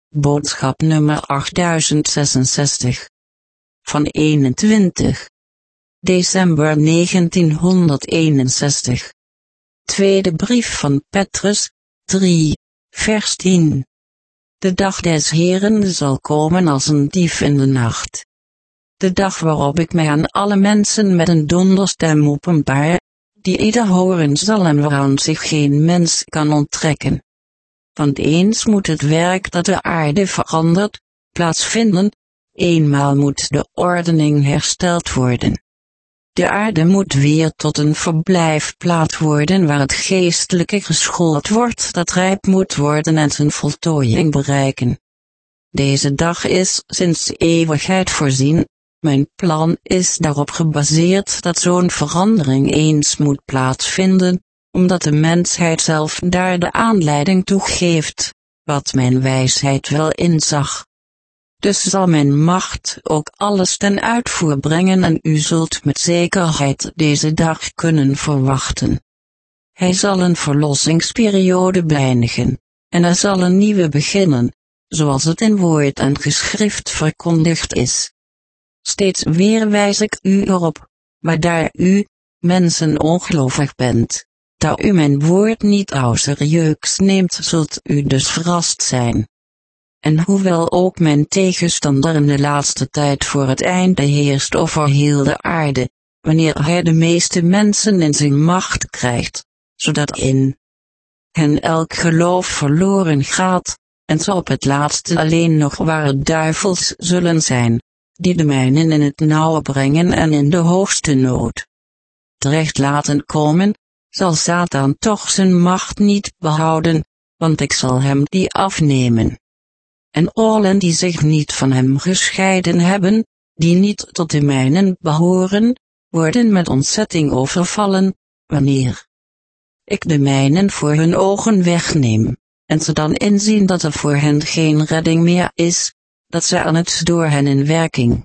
Boodschap nummer 8066. Van 21 december 1961. Tweede brief van Petrus, 3, vers 10. De dag des Heeren zal komen als een dief in de nacht. De dag waarop ik mij aan alle mensen met een donderstem openbaar, die ieder horen zal en waaraan zich geen mens kan onttrekken. Want eens moet het werk dat de aarde verandert, plaatsvinden, eenmaal moet de ordening hersteld worden. De aarde moet weer tot een verblijfplaats worden waar het geestelijke geschoold wordt dat rijp moet worden en zijn voltooiing bereiken. Deze dag is sinds de eeuwigheid voorzien. Mijn plan is daarop gebaseerd dat zo'n verandering eens moet plaatsvinden, omdat de mensheid zelf daar de aanleiding toe geeft, wat mijn wijsheid wel inzag. Dus zal mijn macht ook alles ten uitvoer brengen en u zult met zekerheid deze dag kunnen verwachten. Hij zal een verlossingsperiode beëindigen, en er zal een nieuwe beginnen, zoals het in woord en geschrift verkondigd is. Steeds weer wijs ik u erop, maar daar u, mensen, ongelovig bent, dat u mijn woord niet serieus neemt, zult u dus verrast zijn. En hoewel ook mijn tegenstander in de laatste tijd voor het einde heerst over heel de aarde, wanneer hij de meeste mensen in zijn macht krijgt, zodat in hen elk geloof verloren gaat, en zo op het laatste alleen nog ware duivels zullen zijn, die de mijnen in het nauwe brengen en in de hoogste nood terecht laten komen, zal Satan toch zijn macht niet behouden, want ik zal hem die afnemen. En allen die zich niet van hem gescheiden hebben, die niet tot de mijnen behoren, worden met ontzetting overvallen, wanneer ik de mijnen voor hun ogen wegneem, en ze dan inzien dat er voor hen geen redding meer is, dat ze aan het door hen in werking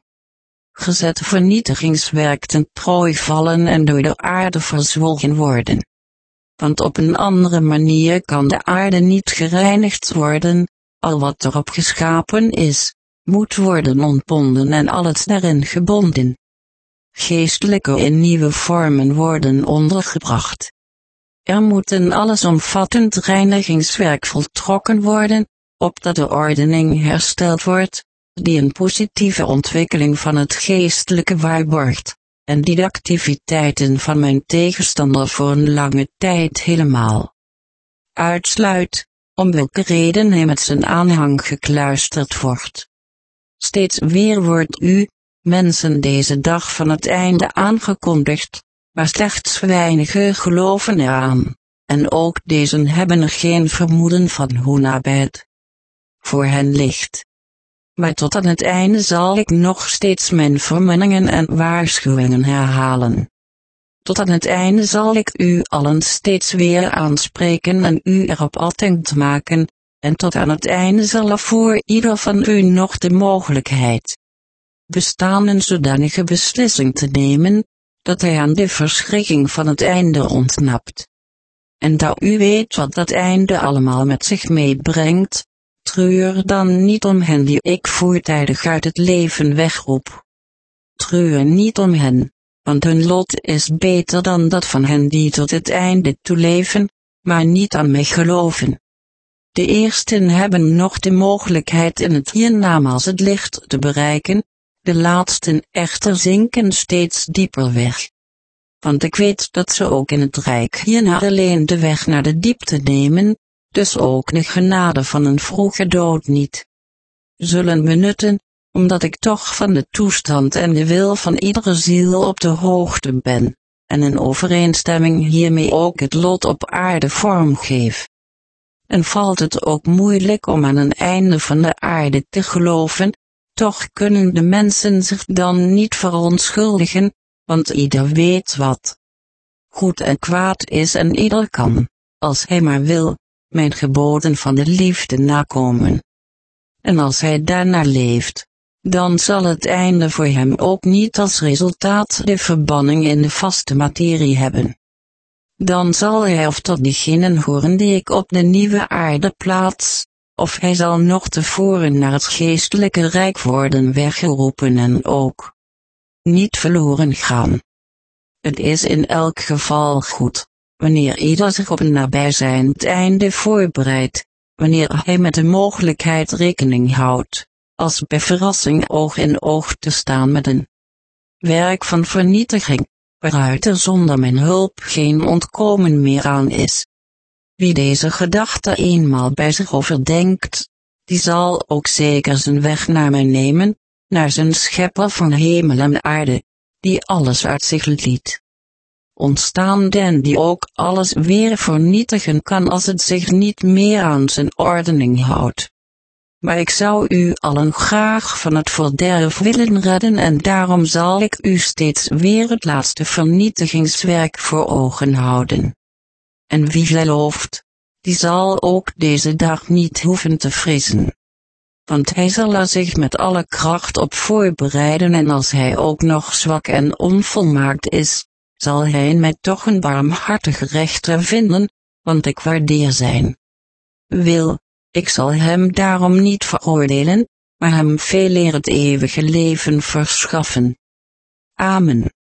gezet vernietigingswerk ten prooi vallen en door de aarde verzwolgen worden. Want op een andere manier kan de aarde niet gereinigd worden, al wat erop geschapen is, moet worden ontbonden en al het daarin gebonden geestelijke in nieuwe vormen worden ondergebracht. Er moet een allesomvattend reinigingswerk voltrokken worden, opdat de ordening hersteld wordt, die een positieve ontwikkeling van het geestelijke waarborgt, en die de activiteiten van mijn tegenstander voor een lange tijd helemaal uitsluit, om welke reden hij met zijn aanhang gekluisterd wordt. Steeds weer wordt u, mensen, deze dag van het einde aangekondigd, maar slechts weinige geloven eraan, en ook deze hebben er geen vermoeden van hoe nabij het voor hen ligt. Maar tot aan het einde zal ik nog steeds mijn vermaningen en waarschuwingen herhalen. Tot aan het einde zal ik u allen steeds weer aanspreken en u erop attent maken, en tot aan het einde zal er voor ieder van u nog de mogelijkheid bestaan een zodanige beslissing te nemen, dat hij aan de verschrikking van het einde ontsnapt. En dat u weet wat dat einde allemaal met zich meebrengt, treur dan niet om hen die ik voortijdig uit het leven wegroep. Treur niet om hen, want hun lot is beter dan dat van hen die tot het einde toe leven, maar niet aan mij geloven. De eersten hebben nog de mogelijkheid in het hiernamaals het licht te bereiken, de laatsten echter zinken steeds dieper weg. Want ik weet dat ze ook in het rijk hierna alleen de weg naar de diepte nemen, dus ook de genade van een vroege dood niet zullen benutten, omdat ik toch van de toestand en de wil van iedere ziel op de hoogte ben, en in overeenstemming hiermee ook het lot op aarde vormgeef. En valt het ook moeilijk om aan een einde van de aarde te geloven, toch kunnen de mensen zich dan niet verontschuldigen, want ieder weet wat goed en kwaad is en ieder kan, als hij maar wil, mijn geboden van de liefde nakomen. En als hij daarnaar leeft, dan zal het einde voor hem ook niet als resultaat de verbanning in de vaste materie hebben. Dan zal hij of tot diegenen horen die ik op de nieuwe aarde plaats, of hij zal nog tevoren naar het geestelijke rijk worden weggeroepen en ook niet verloren gaan. Het is in elk geval goed, wanneer ieder zich op een nabijzijnd einde voorbereidt, wanneer hij met de mogelijkheid rekening houdt, als bij verrassing oog in oog te staan met een werk van vernietiging, waaruit er zonder mijn hulp geen ontkomen meer aan is. Wie deze gedachte eenmaal bij zich overdenkt, die zal ook zeker zijn weg naar mij nemen, naar zijn schepper van hemel en aarde, die alles uit zich liet ontstaan en die ook alles weer vernietigen kan als het zich niet meer aan zijn ordening houdt. Maar ik zou u allen graag van het verderf willen redden en daarom zal ik u steeds weer het laatste vernietigingswerk voor ogen houden. En wie gelooft, die zal ook deze dag niet hoeven te vrezen. Want hij zal er zich met alle kracht op voorbereiden en als hij ook nog zwak en onvolmaakt is, zal hij in mij toch een barmhartige rechter vinden, want ik waardeer zijn wil. Ik zal hem daarom niet veroordelen, maar hem veeleer het eeuwige leven verschaffen. Amen.